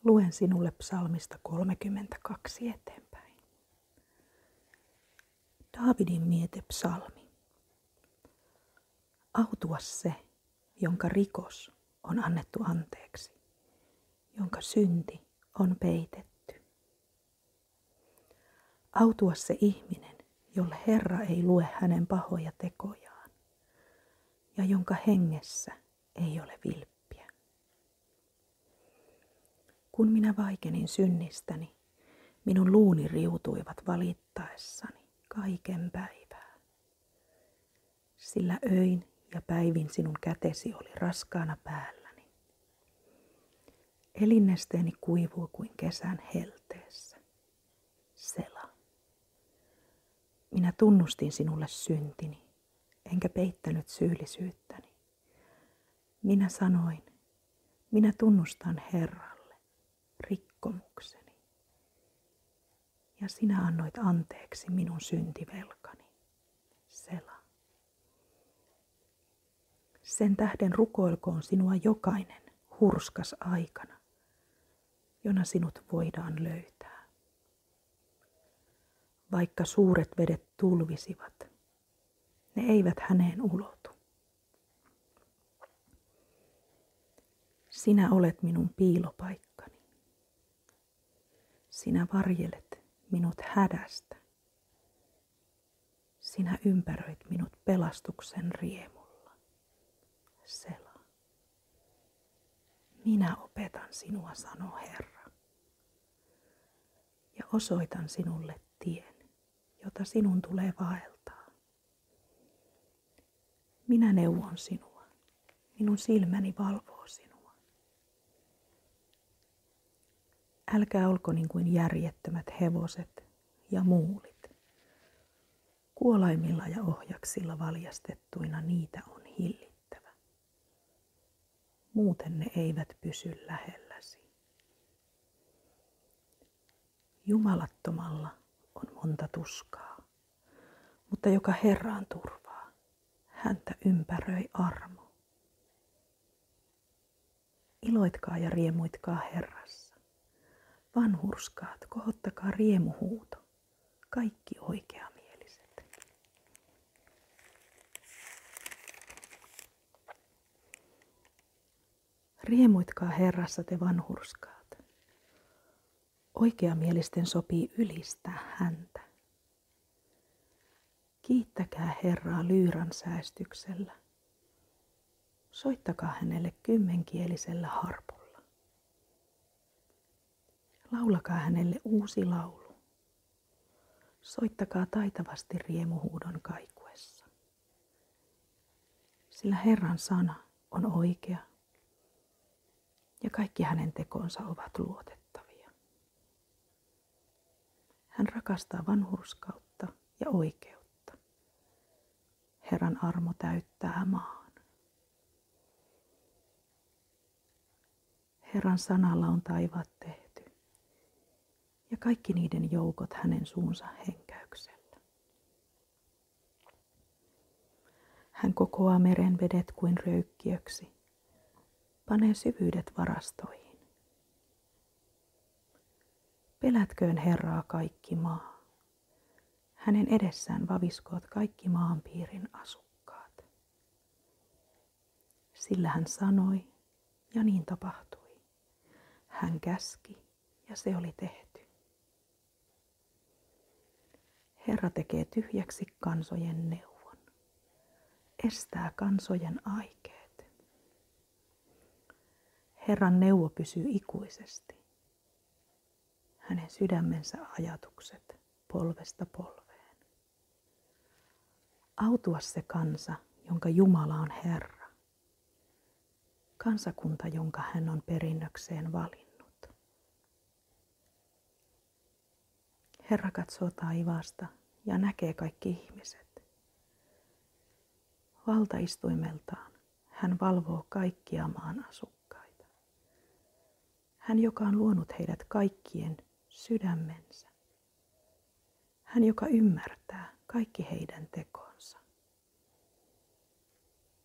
Luen sinulle psalmista 32 eteenpäin. Daavidin mietepsalmi. Autua se, jonka rikos on annettu anteeksi, jonka synti on peitetty. Autua se ihminen, jolle Herra ei lue hänen pahoja tekojaan, ja jonka hengessä ei ole vilppiä. Kun minä vaikenin synnistäni, minun luuni riutuivat valittaessani kaiken päivää. Sillä öin ja päivin sinun kätesi oli raskaana päälläni. Elinnesteeni kuivui kuin kesän helteessä. Sela. Minä tunnustin sinulle syntini, enkä peittänyt syyllisyyttäni. Minä sanoin, minä tunnustan Herralle rikkomukseni. Ja sinä annoit anteeksi minun syntivelkani. Sela. Sen tähden rukoilkoon sinua jokainen hurskas aikana, jona sinut voidaan löytää. Vaikka suuret vedet tulvisivat, ne eivät häneen ulotu. Sinä olet minun piilopaikkani. Sinä varjelet minut hädästä. Sinä ympäröit minut pelastuksen riemulla. Sela. Minä opetan sinua, sanoo Herra, ja osoitan sinulle tien, jota sinun tulee vaeltaa. Minä neuvon sinua, minun silmäni valvoo sinua. Älkää olko niin kuin järjettömät hevoset ja muulit. Kuolaimilla ja ohjaksilla valjastettuina niitä on hillittävä. Muuten ne eivät pysy lähelläsi. Jumalattomalla on monta tuskaa, mutta joka Herraan turvaa, häntä ympäröi armo. Iloitkaa ja riemuitkaa Herrassa. Vanhurskaat, kohottakaa riemuhuuto, kaikki oikeamieliset. Riemuitkaa Herrassa te vanhurskaat. Oikeamielisten sopii ylistää häntä. Kiittäkää Herraa lyyran säästyksellä. Soittakaa hänelle kymmenkielisellä harpulla. Laulakaa hänelle uusi laulu. Soittakaa taitavasti riemuhuudon kaikuessa. Sillä Herran sana on oikea ja kaikki hänen tekonsa ovat luotettavia. Hän rakastaa vanhurskautta ja oikeutta. Herran armo täyttää maan. Herran sanalla on taivaat tehty. Ja kaikki niiden joukot hänen suunsa henkäyksellä. Hän kokoaa meren vedet kuin röykkiöksi, panee syvyydet varastoihin. Pelätköön Herraa kaikki maa. Hänen edessään vaviskoot kaikki maanpiirin asukkaat. Sillä hän sanoi, ja niin tapahtui. Hän käski, ja se oli tehty. Herra tekee tyhjäksi kansojen neuvon, estää kansojen aikeet. Herran neuvo pysyy ikuisesti, hänen sydämensä ajatukset polvesta polveen. Autua se kansa, jonka Jumala on Herra, kansakunta, jonka hän on perinnökseen valinnut. Herra katsoo taivaasta ja näkee kaikki ihmiset. Valtaistuimeltaan hän valvoo kaikkia maan asukkaita. Hän, joka on luonut heidät kaikkien sydämensä. Hän, joka ymmärtää kaikki heidän tekonsa.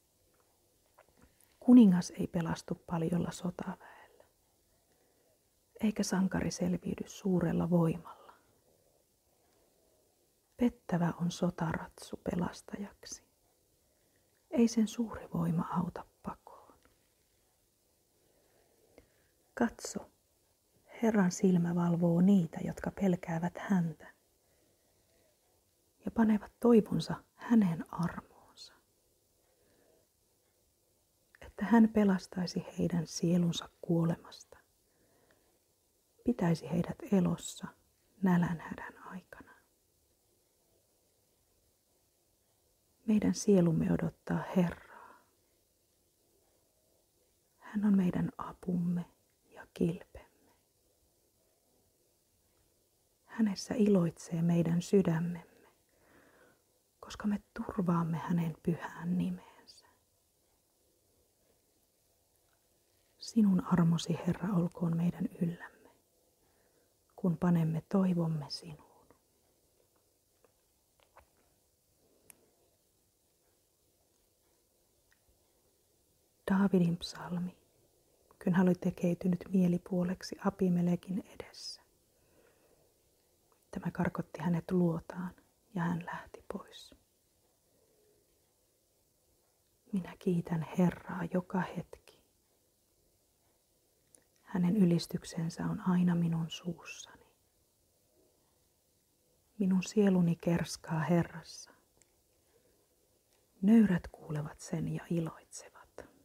Kuningas ei pelastu paljolla sotaväellä. eikä sankari selviydy suurella voimalla. Pettävä on sotaratsu pelastajaksi. Ei sen suuri voima auta pakoon. Katso, Herran silmä valvoo niitä, jotka pelkäävät häntä ja panevat toivonsa hänen armoonsa, että hän pelastaisi heidän sielunsa kuolemasta, pitäisi heidät elossa nälänhädän aikana. Meidän sielumme odottaa Herraa. Hän on meidän apumme ja kilpemme. Hänessä iloitsee meidän sydämemme, koska me turvaamme hänen pyhään nimeensä. Sinun armosi, Herra, olkoon meidän yllämme, kun panemme toivomme sinuun. Daavidin psalmi, kun hän oli tekeytynyt mielipuoleksi Abimelekin edessä. Tämä karkotti hänet luotaan ja hän lähti pois. Minä kiitän Herraa joka hetki. Hänen ylistyksensä on aina minun suussani. Minun sieluni kerskaa Herrassa. Nöyrät kuulevat sen ja iloitsevat.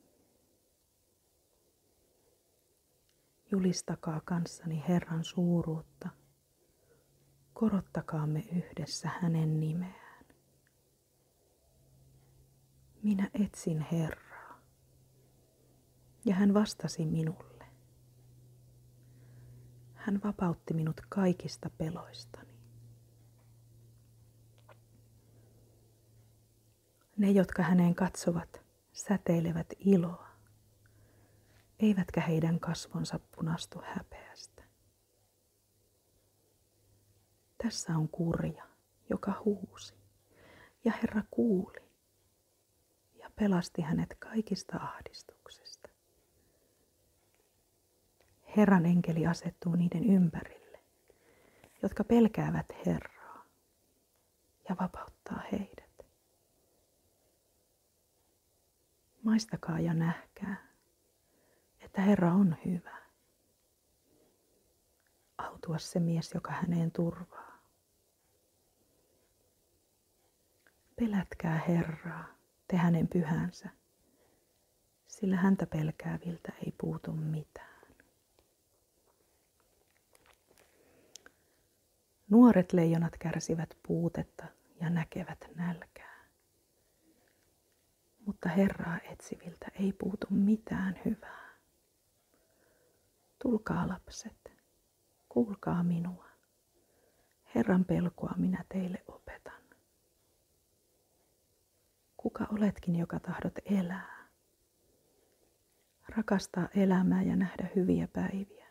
Julistakaa kanssani Herran suuruutta. Korottakaamme yhdessä hänen nimeään. Minä etsin Herraa, ja hän vastasi minulle. Hän vapautti minut kaikista peloistani. Ne, jotka häneen katsovat, säteilevät iloa, eivätkä heidän kasvonsa punastu häpeästä. Tässä on kurja, joka huusi, ja Herra kuuli ja pelasti hänet kaikista ahdistuksesta. Herran enkeli asettuu niiden ympärille, jotka pelkäävät Herraa, ja vapauttaa heidät. Maistakaa ja nähkää, että Herra on hyvä. Autua se mies, joka häneen turvaa. Pelätkää Herraa, te hänen pyhänsä, sillä häntä pelkääviltä ei puutu mitään. Nuoret leijonat kärsivät puutetta ja näkevät nälkää. Mutta Herraa etsiviltä ei puutu mitään hyvää. Tulkaa lapset, kuulkaa minua. Herran pelkoa minä teille opetan. Kuka oletkin, joka tahdot elää? Rakastaa elämää ja nähdä hyviä päiviä.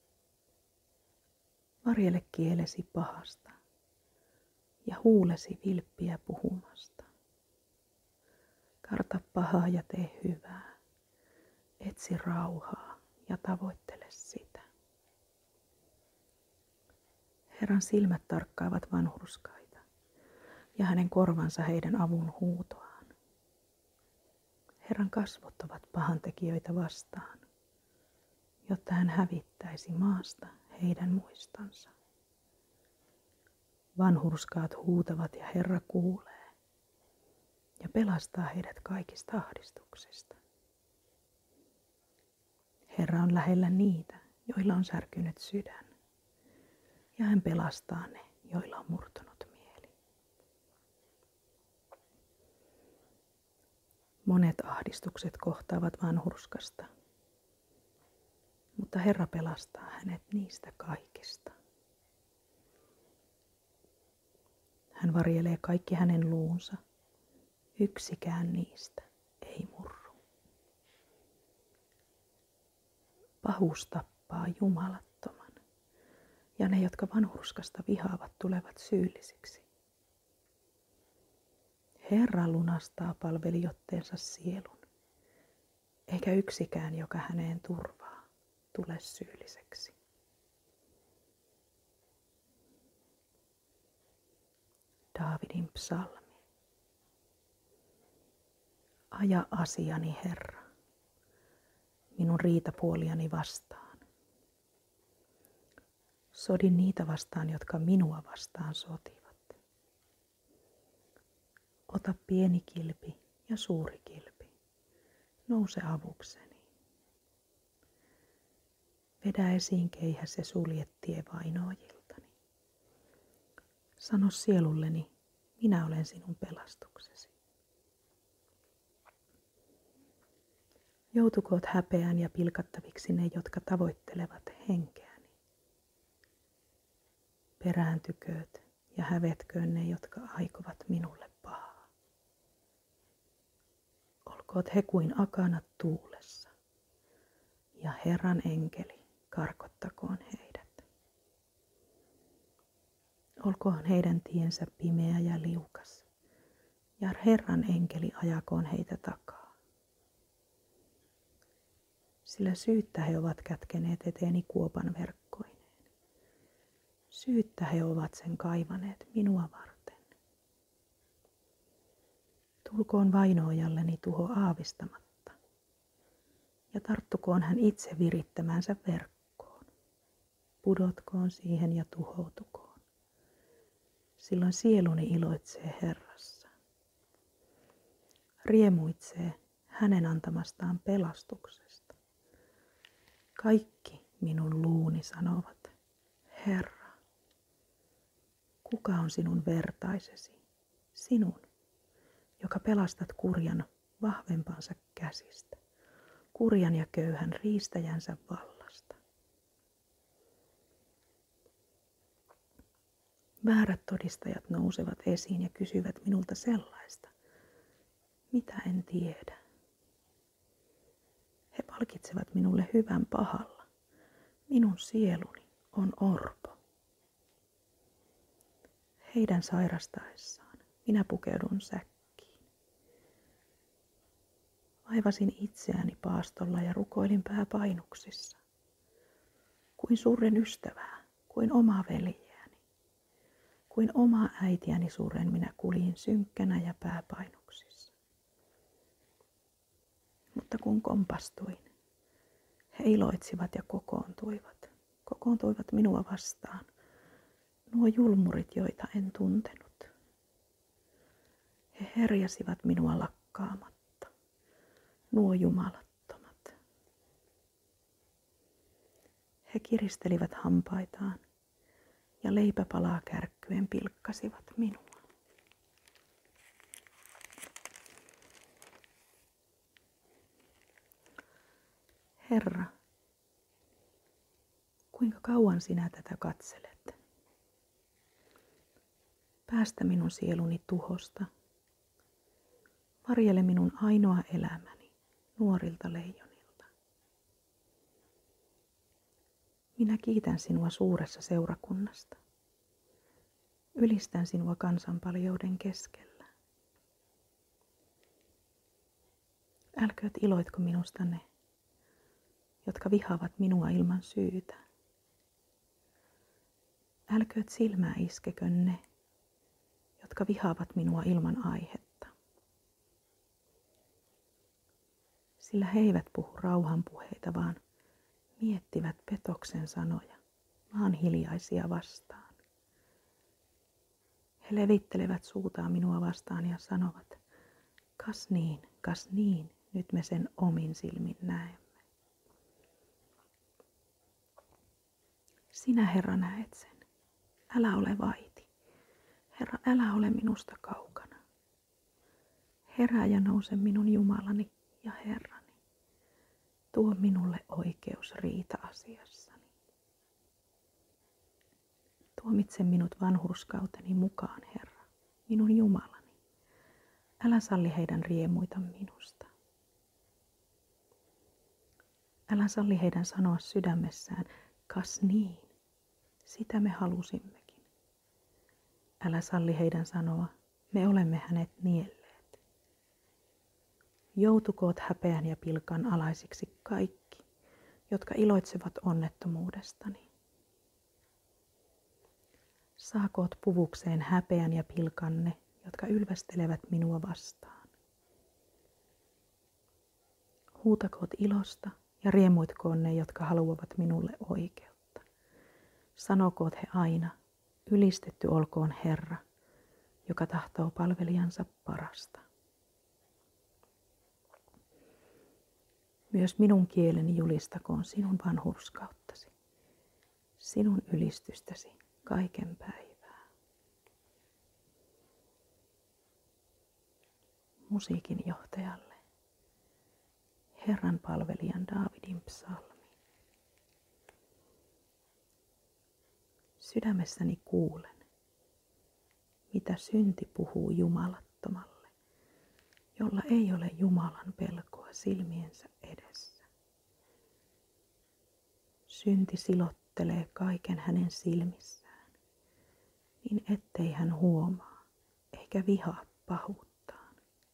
Varjele kielesi pahasta ja huulesi vilppiä puhumasta. Karta pahaa ja tee hyvää. Etsi rauhaa ja tavoittele sitä. Herran silmät tarkkaavat vanhurskaita ja hänen korvansa heidän avun huutoaan. Herran kasvot ovat pahantekijöitä vastaan, jotta hän hävittäisi maasta heidän muistansa. Vanhurskaat huutavat ja Herra kuulee ja pelastaa heidät kaikista ahdistuksista. Herra on lähellä niitä, joilla on särkynyt sydän, ja hän pelastaa ne, joilla on murtunut mieli. Monet ahdistukset kohtaavat vanhurskasta, mutta Herra pelastaa hänet niistä kaikista. Hän varjelee kaikki hänen luunsa, yksikään niistä ei murru. Pahuus tappaa jumalattoman, ja ne, jotka vanhurskasta vihaavat, tulevat syyllisiksi. Herra lunastaa palvelijoitteensa sielun, eikä yksikään, joka häneen turvaa, tule syylliseksi. Daavidin psalmi. Aja asiani, Herra, minun riitapuoliani vastaan. Sodin niitä vastaan, jotka minua vastaan sotivat. Ota pieni kilpi ja suuri kilpi, nouse avukseni. Vedä esiin keihäs ja sulje tie vainoajiltani. Sano sielulleni, minä olen sinun pelastuksesi. Joutukoot häpeään ja pilkattaviksi ne, jotka tavoittelevat henkeäni. Perääntykööt ja hävetköön ne, jotka aikovat minulle pahaa. Olkoot he kuin akanat tuulessa, ja Herran enkeli karkottakoon heidät. Olkoon heidän tiensä pimeä ja liukas, ja Herran enkeli ajakoon heitä takaa. Sillä syyttä he ovat kätkeneet eteeni kuopan verkkoineen. Syyttä he ovat sen kaivaneet minua varten. Tulkoon vainoajalleni tuho aavistamatta, ja tarttukoon hän itse virittämänsä verkkoon. Pudotkoon siihen ja tuhoutukoon. Silloin sieluni iloitsee Herrassa. Riemuitsee hänen antamastaan pelastuksesta. Kaikki minun luuni sanovat, Herra, kuka on sinun vertaisesi, sinun, joka pelastat kurjan vahvempansa käsistä, kurjan ja köyhän riistäjänsä vallasta. Väärät todistajat nousevat esiin ja kysyvät minulta sellaista, mitä en tiedä. He palkitsevat minulle hyvän pahalla. Minun sieluni on orpo. Heidän sairastaessaan minä pukeudun säkkiin. Vaivasin itseäni paastolla ja rukoilin pääpainuksissa. Kuin surren ystävää, kuin omaa veljeäni. Kuin omaa äitiäni surren minä kuljin synkkänä ja pääpainuksissa. Mutta kun kompastuin, he iloitsivat ja kokoontuivat minua vastaan, nuo julmurit, joita en tuntenut. He herjasivat minua lakkaamatta, nuo jumalattomat. He kiristelivät hampaitaan ja leipäpalaa kärkkyen pilkkasivat minua. Herra, kuinka kauan sinä tätä katselet? Päästä minun sieluni tuhosta. Varjele minun ainoa elämäni nuorilta leijonilta. Minä kiitän sinua suuressa seurakunnasta. Ylistän sinua kansanpaljouden keskellä. Älkööt iloitko minusta ne, jotka vihaavat minua ilman syytä. Älkööt silmää iskekö ne, jotka vihaavat minua ilman aihetta. Sillä he eivät puhu rauhan puheita, vaan miettivät petoksen sanoja, maan hiljaisia vastaan. He levittelevät suutaan minua vastaan ja sanovat, kas niin, nyt me sen omin silmin näemme. Sinä, Herra, näet sen. Älä ole vaiti. Herra, älä ole minusta kaukana. Herää ja nouse minun Jumalani ja Herrani. Tuo minulle oikeus riita-asiassani. Tuomitse minut vanhurskauteni mukaan, Herra, minun Jumalani. Älä salli heidän riemuita minusta. Älä salli heidän sanoa sydämessään, kas niin, sitä me halusimmekin. Älä salli heidän sanoa, me olemme hänet nielleet. Joutukoot häpeän ja pilkan alaisiksi kaikki, jotka iloitsevat onnettomuudestani. Saakoot puvukseen häpeän ja pilkanne, jotka ylvästelevät minua vastaan. Huutakoot ilosta ja riemuitkoon ne, jotka haluavat minulle oikeutta. Sanokoot he aina, ylistetty olkoon Herra, joka tahtoo palvelijansa parasta. Myös minun kieleni julistakoon sinun vanhurskauttasi, sinun ylistystäsi kaiken päivää. Musiikin johtajalle, Herran palvelijan Daavidin psalmi. Sydämessäni kuulen, mitä synti puhuu jumalattomalle, jolla ei ole Jumalan pelkoa silmiensä edessä. Synti silottelee kaiken hänen silmissään, niin ettei hän huomaa eikä vihaa pahuuttaan.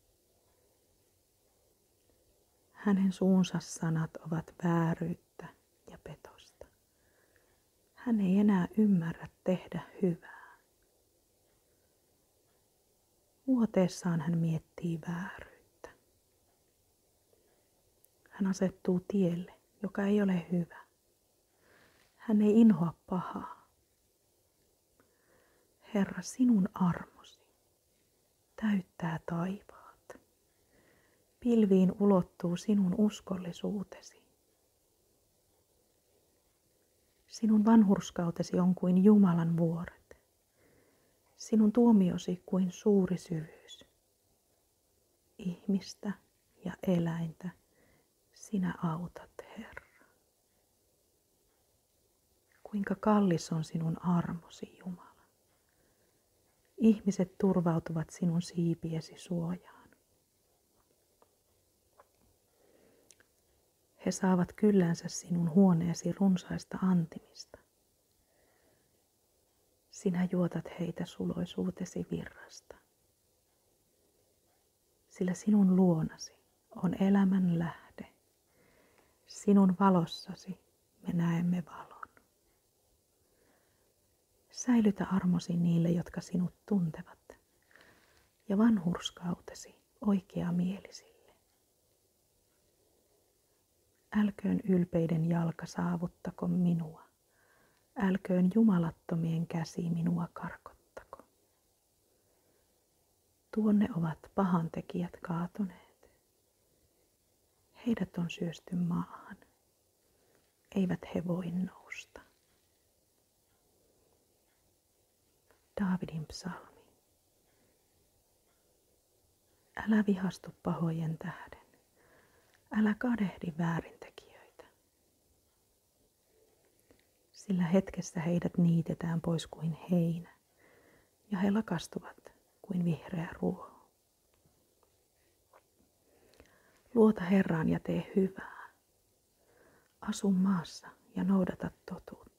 Hänen suunsa sanat ovat vääryyttä ja petosta. Hän ei enää ymmärrä tehdä hyvää. Vuoteessaan hän miettii vääryyttä. Hän asettuu tielle, joka ei ole hyvä. Hän ei inhoa pahaa. Herra, sinun armosi täyttää taivaat. Pilviin ulottuu sinun uskollisuutesi. Sinun vanhurskautesi on kuin Jumalan vuoret. Sinun tuomiosi kuin suuri syvyys. Ihmistä ja eläintä sinä autat, Herra. Kuinka kallis on sinun armosi, Jumala. Ihmiset turvautuvat sinun siipiesi suojaan. He saavat kyllänsä sinun huoneesi runsaista antimista. Sinä juotat heitä suloisuutesi virrasta. Sillä sinun luonasi on elämän lähde. Sinun valossasi me näemme valon. Säilytä armosi niille, jotka sinut tuntevat, ja vanhurskautesi oikeamielisille. Älköön ylpeiden jalka saavuttako minua, älköön jumalattomien käsi minua karkottako. Tuonne ovat pahantekijät kaatuneet. Heidät on syösty maahan, eivät he voi nousta. Daavidin psalmi. Älä vihastu pahojen tähden, älä kadehdi väärintekijöitä. Sillä hetkessä heidät niitetään pois kuin heinä, ja he lakastuvat kuin vihreä ruoho. Luota Herraan ja tee hyvää. Asu maassa ja noudata totuutta.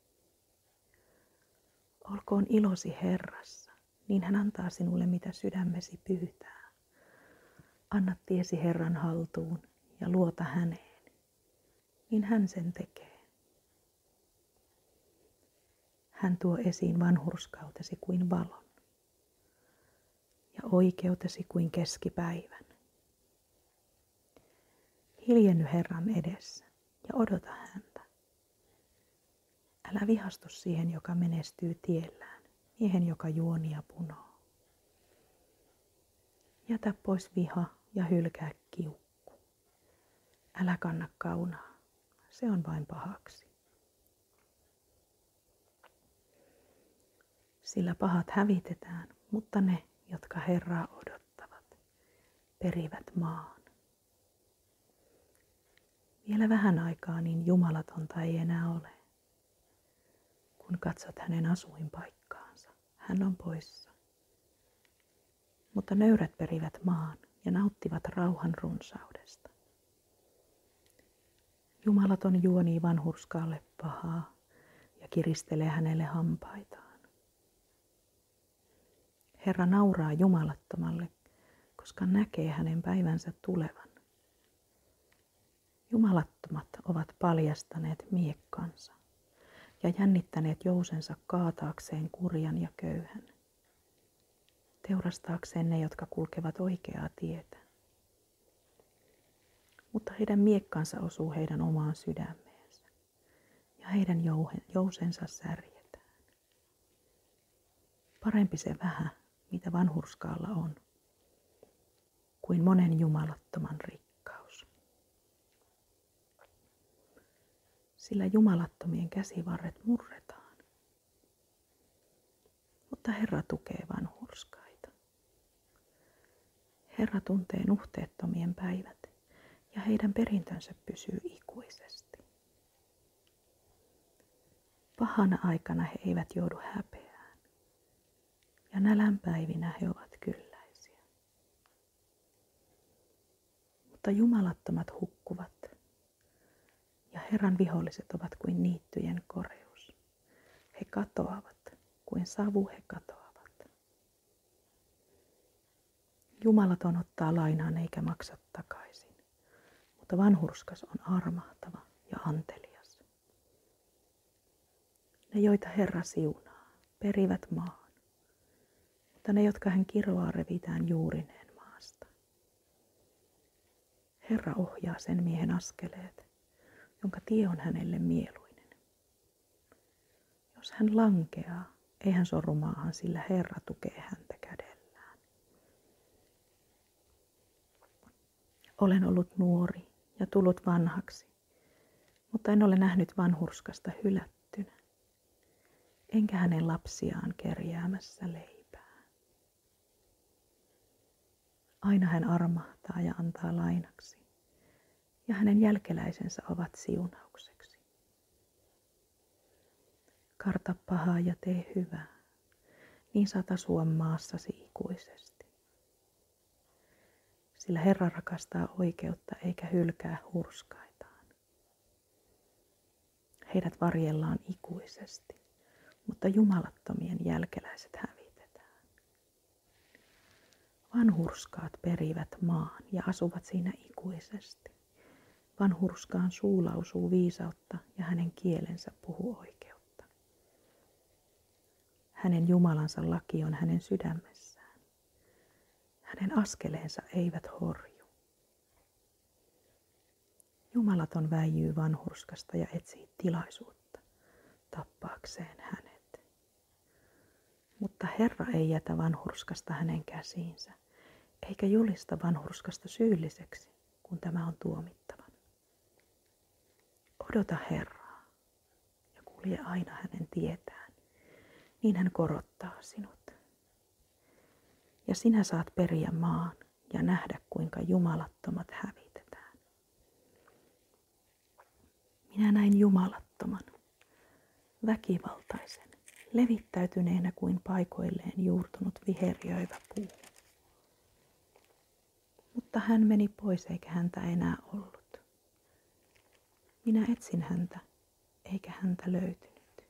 Olkoon ilosi Herrassa, niin hän antaa sinulle mitä sydämesi pyytää. Anna tiesi Herran haltuun ja luota häneen, niin hän sen tekee. Hän tuo esiin vanhurskautesi kuin valon ja oikeutesi kuin keskipäivän. Hiljenny Herran edessä ja odota häntä. Älä vihastu siihen, joka menestyy tiellään, miehen, joka juonia punoo. Jätä pois viha ja hylkää kiukku. Älä kanna kaunaa, se on vain pahaksi. Sillä pahat hävitetään, mutta ne, jotka Herraa odottavat, perivät maan. Vielä vähän aikaa, niin jumalatonta ei enää ole. Kun katsot hänen asuinpaikkaansa, hän on poissa. Mutta nöyrät perivät maan ja nauttivat rauhan runsaudesta. Jumalaton juonii vanhurskaalle pahaa ja kiristelee hänelle hampaitaan. Herra nauraa jumalattomalle, koska näkee hänen päivänsä tulevan. Jumalattomat ovat paljastaneet miekkansa ja jännittäneet jousensa kaataakseen kurjan ja köyhän, teurastaakseen ne, jotka kulkevat oikeaa tietä. Mutta heidän miekkansa osuu heidän omaan sydämeensä, ja heidän jousensa särjetään. Parempi se vähän, mitä vanhurskaalla on, kuin monen jumalattoman rikkaus. Sillä jumalattomien käsivarret murretaan, mutta Herra tukee vanhurskaita. Herra tuntee nuhteettomien päivät, ja heidän perintönsä pysyy ikuisesti. Pahana aikana he eivät joudu häpeään, ja nälän päivinä he ovat kylläisiä. Mutta jumalattomat hukkuvat, ja Herran viholliset ovat kuin niittyjen koreus. He katoavat, kuin savu he katoavat. Jumalaton ottaa lainaan eikä maksa takaisin, mutta vanhurskas on armahtava ja antelias. Ne, joita Herra siunaa, perivät maan, mutta ne, jotka hän kiroaa, revitään juurineen maasta. Herra ohjaa sen miehen askeleet, jonka tie on hänelle mieluinen. Jos hän lankeaa, ei hän sorru maahan, sillä Herra tukee häntä kädellään. Olen ollut nuori ja tullut vanhaksi, mutta en ole nähnyt vanhurskasta hylättynä, enkä hänen lapsiaan kerjäämässä leipää. Aina hän armahtaa ja antaa lainaksi, ja hänen jälkeläisensä ovat siunaukseksi. Karta pahaa ja tee hyvää, niin saat asua maassasi ikuisesti. Sillä Herra rakastaa oikeutta eikä hylkää hurskaitaan. Heidät varjellaan ikuisesti, mutta jumalattomien jälkeläiset hävitetään. Vanhurskaat perivät maan ja asuvat siinä ikuisesti. Vanhurskaan suu lausuu viisautta ja hänen kielensä puhuu oikeutta. Hänen Jumalansa laki on hänen sydämessään. Hänen askeleensa eivät horju. Jumalaton väijyy vanhurskasta ja etsii tilaisuutta tappaakseen hänet. Mutta Herra ei jätä vanhurskasta hänen käsiinsä, eikä julista vanhurskasta syylliseksi, kun tämä on tuomittava. Odota Herraa ja kulje aina hänen tietään, niin hän korottaa sinut. Ja sinä saat periä maan ja nähdä, kuinka jumalattomat hävitetään. Minä näin jumalattoman, väkivaltaisen, levittäytyneenä kuin paikoilleen juurtunut viherjöivä puu. Mutta hän meni pois eikä häntä enää ollut. Minä etsin häntä, eikä häntä löytynyt.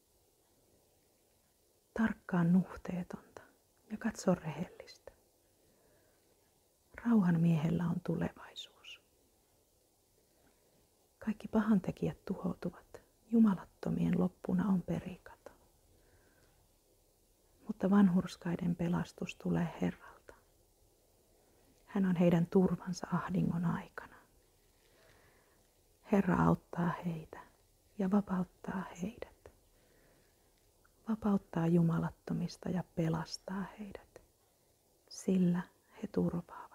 Tarkkaan nuhteetonta ja katso rehellistä. Rauhan miehellä on tulevaisuus. Kaikki pahantekijät tuhoutuvat, jumalattomien loppuna on perikato. Mutta vanhurskaiden pelastus tulee Herralta. Hän on heidän turvansa ahdingon aikana. Herra auttaa heitä ja vapauttaa heidät. Vapauttaa jumalattomista ja pelastaa heidät, sillä he turvaavat.